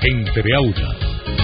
Entre Aulas.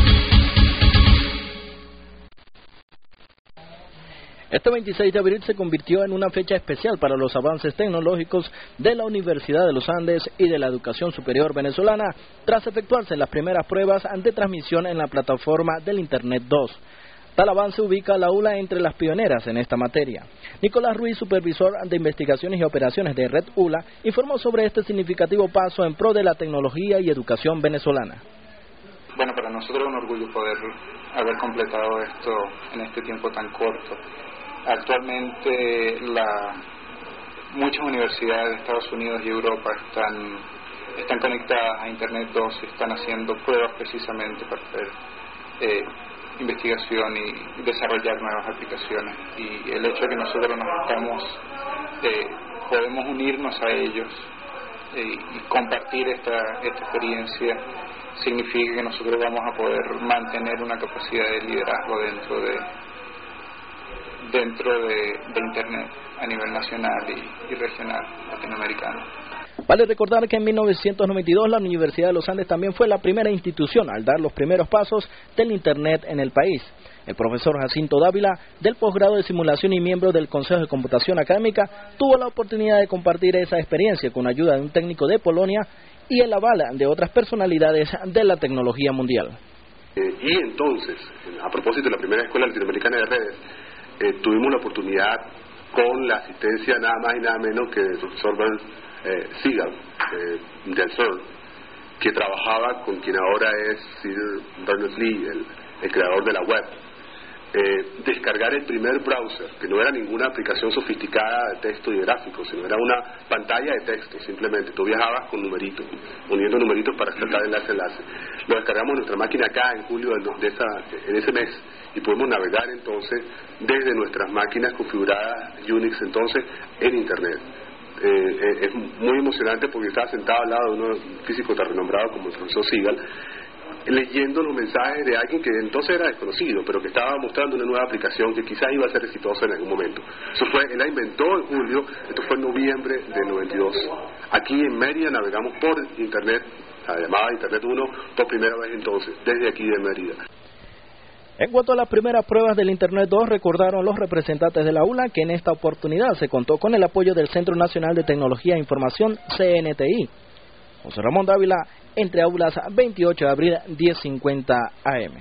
Este 26 de abril se convirtió en una fecha especial para los avances tecnológicos de la Universidad de los Andes y de la educación superior venezolana, tras efectuarse las primeras pruebas de transmisión en la plataforma del Internet 2. Tal avance ubica a la ULA entre las pioneras en esta materia. Nicolás Ruiz, supervisor de investigaciones y operaciones de Red ULA, informó sobre este significativo paso en pro de la tecnología y educación venezolana. Bueno, para nosotros es un orgullo poder haber completado esto en este tiempo tan corto. Actualmente muchas universidades de Estados Unidos y Europa están conectadas a Internet 2 y están haciendo pruebas precisamente para hacer investigación y desarrollar nuevas aplicaciones. Y el hecho de que nosotros podemos unirnos a ellos y compartir esta experiencia significa que nosotros vamos a poder mantener una capacidad de liderazgo dentro de Internet a nivel nacional y regional latinoamericano. Vale recordar que en 1992 la Universidad de los Andes también fue la primera institución al dar los primeros pasos del Internet en el país. El profesor Jacinto Dávila, del posgrado de simulación y miembro del Consejo de Computación Académica, tuvo la oportunidad de compartir esa experiencia con ayuda de un técnico de Polonia y el aval de otras personalidades de la tecnología mundial. Y entonces, a propósito de la primera escuela latinoamericana de redes, tuvimos la oportunidad con la asistencia nada más y nada menos que del profesor Bernd Siegel del CERN, que trabajaba con quien ahora es Sir Berners-Lee, el creador de la web. Descargar el primer browser, que no era ninguna aplicación sofisticada de texto y de gráficos, sino era una pantalla de texto, simplemente. Tú viajabas con numeritos, uniendo numeritos para tratar enlace. Lo descargamos en nuestra máquina acá en julio en ese mes, y podemos navegar entonces desde nuestras máquinas configuradas Unix entonces en Internet. Es muy emocionante porque estaba sentado al lado de un físico tan renombrado como el profesor Siegel, leyendo los mensajes de alguien que entonces era desconocido, pero que estaba mostrando una nueva aplicación que quizás iba a ser exitosa en algún momento. Él la inventó en julio, esto fue en noviembre del 92. Aquí en Mérida navegamos por Internet, la llamada Internet 1, por primera vez entonces, desde aquí de Mérida. En cuanto a las primeras pruebas del Internet 2, recordaron los representantes de la ULA que en esta oportunidad se contó con el apoyo del Centro Nacional de Tecnología e Información, CNTI. José Ramón Dávila, Entre Aulas, 28 de abril, 10:50 AM.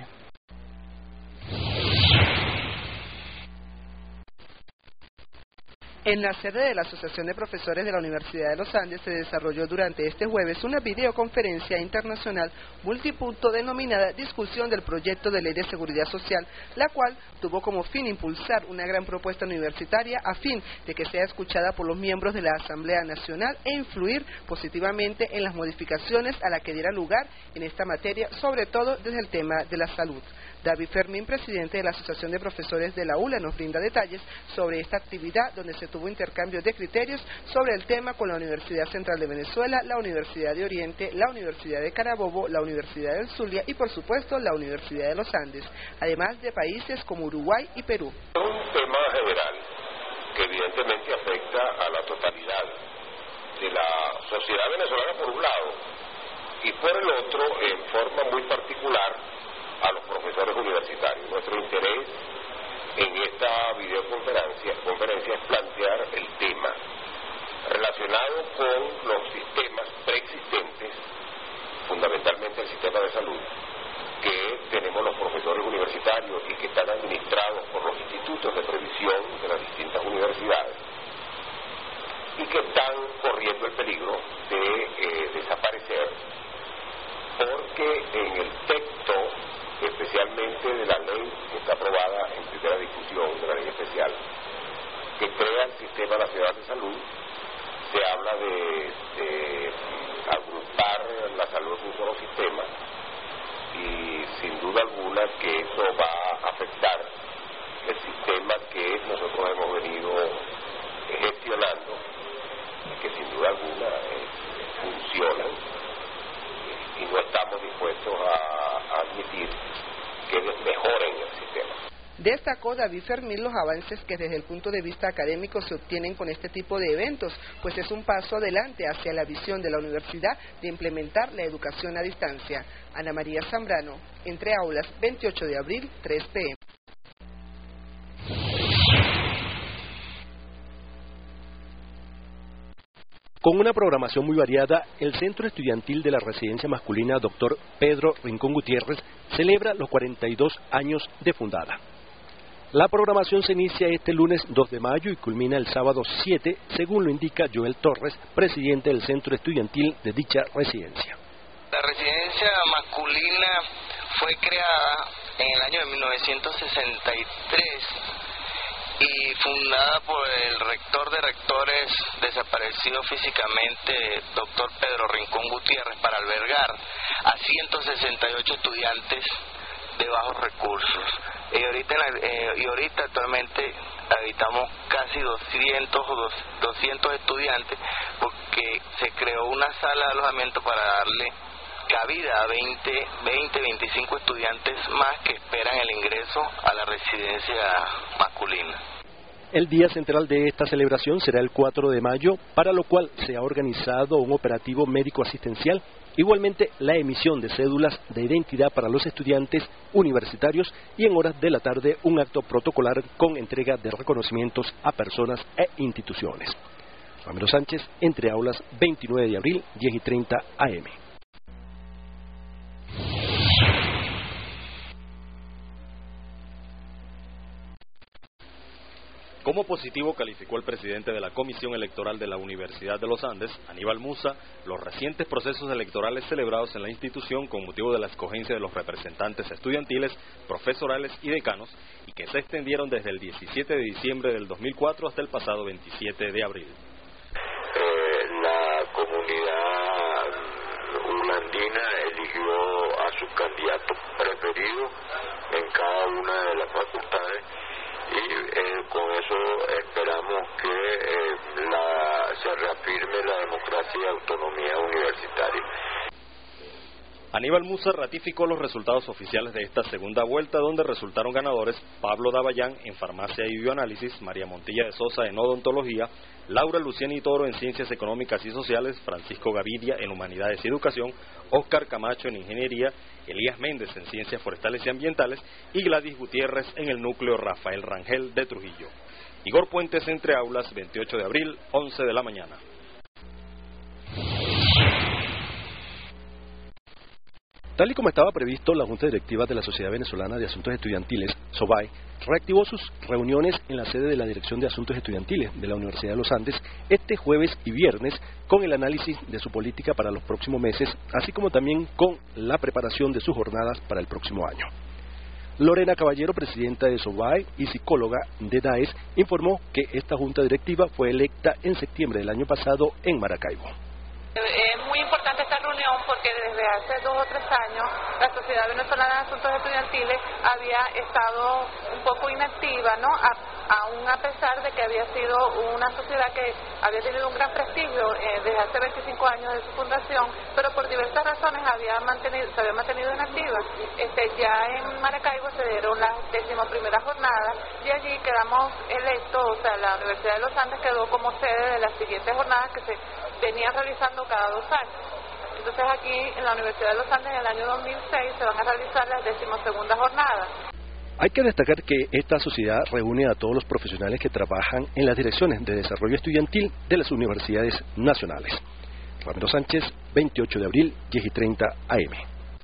En la sede de la Asociación de Profesores de la Universidad de los Andes se desarrolló durante este jueves una videoconferencia internacional multipunto denominada Discusión del Proyecto de Ley de Seguridad Social, la cual tuvo como fin impulsar una gran propuesta universitaria a fin de que sea escuchada por los miembros de la Asamblea Nacional e influir positivamente en las modificaciones a las que diera lugar en esta materia, sobre todo desde el tema de la salud. David Fermín, presidente de la Asociación de Profesores de la ULA, nos brinda detalles sobre esta actividad donde se tuvo intercambio de criterios sobre el tema con la Universidad Central de Venezuela, la Universidad de Oriente, la Universidad de Carabobo, la Universidad del Zulia y, por supuesto, la Universidad de los Andes, además de países como Uruguay y Perú. Un tema general que evidentemente afecta a la totalidad de la sociedad venezolana por un lado y por el otro, en forma muy particular, a los profesores universitarios. Nuestro interés en esta videoconferencia es plantear el tema relacionado con los sistemas preexistentes, fundamentalmente el sistema de salud, que tenemos los profesores universitarios y que están administrados por los institutos de previsión de las distintas universidades y que están corriendo el peligro de desaparecer porque en el texto, especialmente de la ley que está aprobada en primera discusión, de la ley especial, que crea el Sistema Nacional de Salud, se habla de agrupar la salud en un solo sistema y sin duda alguna que eso va a afectar el sistema que nosotros hemos venido gestionando y que sin duda alguna funcionan y no estamos dispuestos a admitir que mejoren el sistema. Destacó David Fermín los avances que desde el punto de vista académico se obtienen con este tipo de eventos, pues es un paso adelante hacia la visión de la universidad de implementar la educación a distancia. Ana María Zambrano, Entre Aulas, 28 de abril, 3 p.m. Con una programación muy variada, el Centro Estudiantil de la Residencia Masculina Dr. Pedro Rincón Gutiérrez celebra los 42 años de fundada. La programación se inicia este lunes 2 de mayo y culmina el sábado 7, según lo indica Joel Torres, presidente del Centro Estudiantil de dicha residencia. La residencia masculina fue creada en el año de 1963 y fundada por el rector de rectores desaparecido físicamente, doctor Pedro Rincón Gutiérrez, para albergar a 168 estudiantes de bajos recursos. Y ahorita actualmente habitamos casi 200 estudiantes, porque se creó una sala de alojamiento para darle cabida a 25 estudiantes más que esperan el ingreso a la residencia masculina. El día central de esta celebración será el 4 de mayo, para lo cual se ha organizado un operativo médico-asistencial, igualmente la emisión de cédulas de identidad para los estudiantes universitarios y en horas de la tarde un acto protocolar con entrega de reconocimientos a personas e instituciones. Ramiro Sánchez, Entre Aulas, 29 de abril, 10:30 am. Como positivo calificó el presidente de la Comisión Electoral de la Universidad de los Andes, Aníbal Musa, los recientes procesos electorales celebrados en la institución con motivo de la escogencia de los representantes estudiantiles, profesorales y decanos, y que se extendieron desde el 17 de diciembre del 2004 hasta el pasado 27 de abril. La comunidad ulandina eligió a su candidato preferido en cada una de las facultades, y con eso esperamos que se reafirme la democracia y autonomía universitaria. Aníbal Musa ratificó los resultados oficiales de esta segunda vuelta, donde resultaron ganadores Pablo Davallán en Farmacia y Bioanálisis, María Montilla de Sosa en Odontología, Laura Luciani Toro en Ciencias Económicas y Sociales, Francisco Gaviria en Humanidades y Educación, Óscar Camacho en Ingeniería, Elías Méndez en Ciencias Forestales y Ambientales y Gladys Gutiérrez en el núcleo Rafael Rangel de Trujillo. Igor Puentes, Entre Aulas, 28 de abril, 11 de la mañana. Tal y como estaba previsto, la Junta Directiva de la Sociedad Venezolana de Asuntos Estudiantiles, SOVAE, reactivó sus reuniones en la sede de la Dirección de Asuntos Estudiantiles de la Universidad de los Andes este jueves y viernes con el análisis de su política para los próximos meses, así como también con la preparación de sus jornadas para el próximo año. Lorena Caballero, presidenta de SOVAE y psicóloga de DAES, informó que esta Junta Directiva fue electa en septiembre del año pasado en Maracaibo. Es muy importante esta reunión porque desde hace 2 o 3 años la Sociedad Venezolana de Asuntos Estudiantiles había estado un poco inactiva, ¿no? Aún a pesar de que había sido una sociedad que había tenido un gran prestigio desde hace 25 años de su fundación, pero por diversas razones se había mantenido inactiva. Ya en Maracaibo se dieron las 11ª jornadas y allí quedamos electos, o sea, la Universidad de los Andes quedó como sede de las siguientes jornadas que se venían realizando cada 2 años. Entonces aquí en la Universidad de los Andes en el año 2006 se van a realizar las 12ª jornadas. Hay que destacar que esta sociedad reúne a todos los profesionales que trabajan en las direcciones de desarrollo estudiantil de las universidades nacionales. Ramiro Sánchez, 28 de abril, 10:30 am.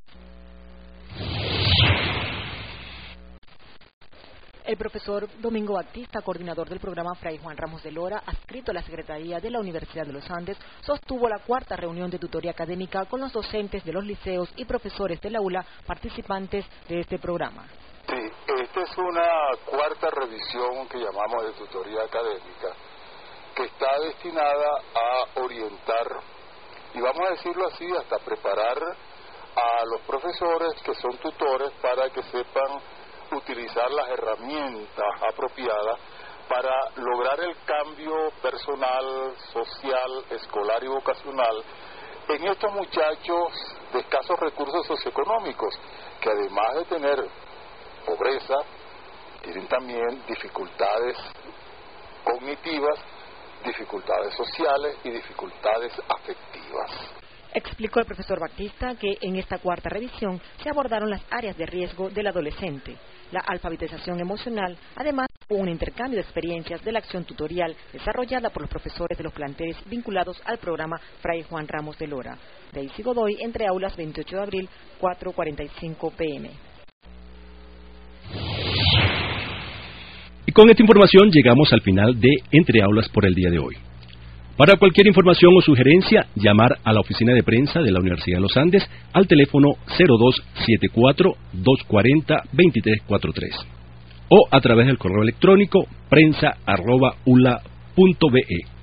El profesor Domingo Batista, coordinador del programa Fray Juan Ramos de Lora, adscrito a la Secretaría de la Universidad de los Andes, sostuvo la 4ª reunión de tutoría académica con los docentes de los liceos y profesores del aula participantes de este programa. Sí, esta es una 4ª revisión que llamamos de tutoría académica, que está destinada a orientar, y vamos a decirlo así, hasta preparar a los profesores que son tutores para que sepan utilizar las herramientas apropiadas para lograr el cambio personal, social, escolar y vocacional en estos muchachos de escasos recursos socioeconómicos, que además de tener pobreza, tienen también dificultades cognitivas, dificultades sociales y dificultades afectivas. Explicó el profesor Batista que en esta cuarta revisión se abordaron las áreas de riesgo del adolescente, la alfabetización emocional, además hubo un intercambio de experiencias de la acción tutorial desarrollada por los profesores de los planteles vinculados al programa Fray Juan Ramos de Lora. Daisy Godoy, Entre Aulas, 28 de abril, 4:45 p.m. Y con esta información llegamos al final de Entre Aulas por el día de hoy. Para cualquier información o sugerencia, llamar a la oficina de prensa de la Universidad de los Andes al teléfono 0274-240-2343 o a través del correo electrónico prensa@ula.be.